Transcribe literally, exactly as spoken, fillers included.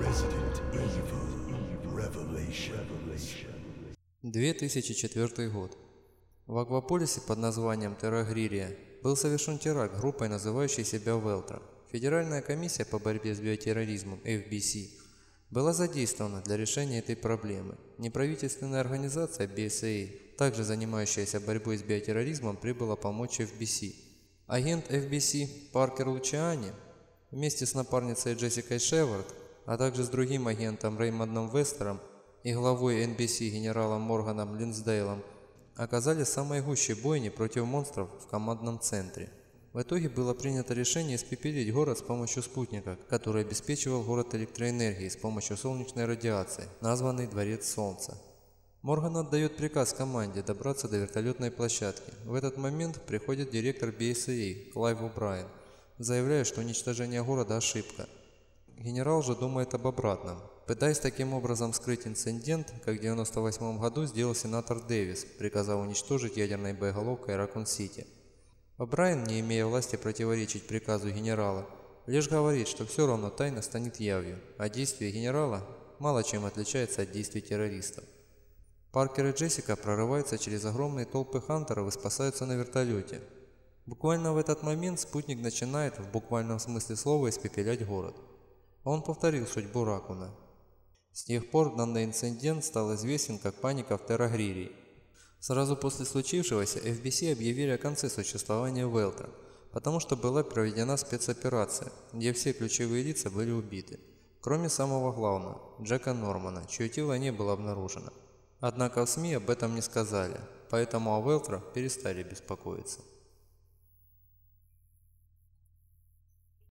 две тысячи четвёртый год. В Акваполисе под названием Террагририя был совершен теракт группой, называющей себя Велтра. Федеральная комиссия по борьбе с биотерроризмом эф би си была задействована для решения этой проблемы. Неправительственная организация би эс эй, также занимающаяся борьбой с биотерроризмом, прибыла помочь эф би си. Агент эф би си Паркер Лучиани вместе с напарницей Джессикой Шевард, а также с другим агентом Реймондом Вестером и главой эн би си генералом Морганом Линсдейлом оказались в самой гуще бойни против монстров в командном центре. В итоге было принято решение испепелить город с помощью спутника, который обеспечивал город электроэнергией с помощью солнечной радиации, названный Дворец Солнца. Морган отдает приказ команде добраться до вертолетной площадки. В этот момент приходит директор би эс эй Клайв О'Брайен, заявляя, что уничтожение города – ошибка. Генерал же думает об обратном, пытаясь таким образом скрыть инцидент, как в девяносто восьмом году сделал сенатор Дэвис, приказав уничтожить ядерной боеголовкой Ракун-Сити. О'Брайен, не имея власти противоречить приказу генерала, лишь говорит, что все равно тайна станет явью, а действия генерала мало чем отличаются от действий террористов. Паркер и Джессика прорываются через огромные толпы хантеров и спасаются на вертолете. Буквально в этот момент спутник начинает, в буквальном смысле слова, испепелять город. Он повторил судьбу Ракуна. С тех пор данный инцидент стал известен как паника в Террагририи. Сразу после случившегося эф би си объявили о конце существования Велтра, потому что была проведена спецоперация, где все ключевые лица были убиты, кроме самого главного, Джека Нормана, чье тело не было обнаружено. Однако в СМИ об этом не сказали, поэтому о Велтра перестали беспокоиться.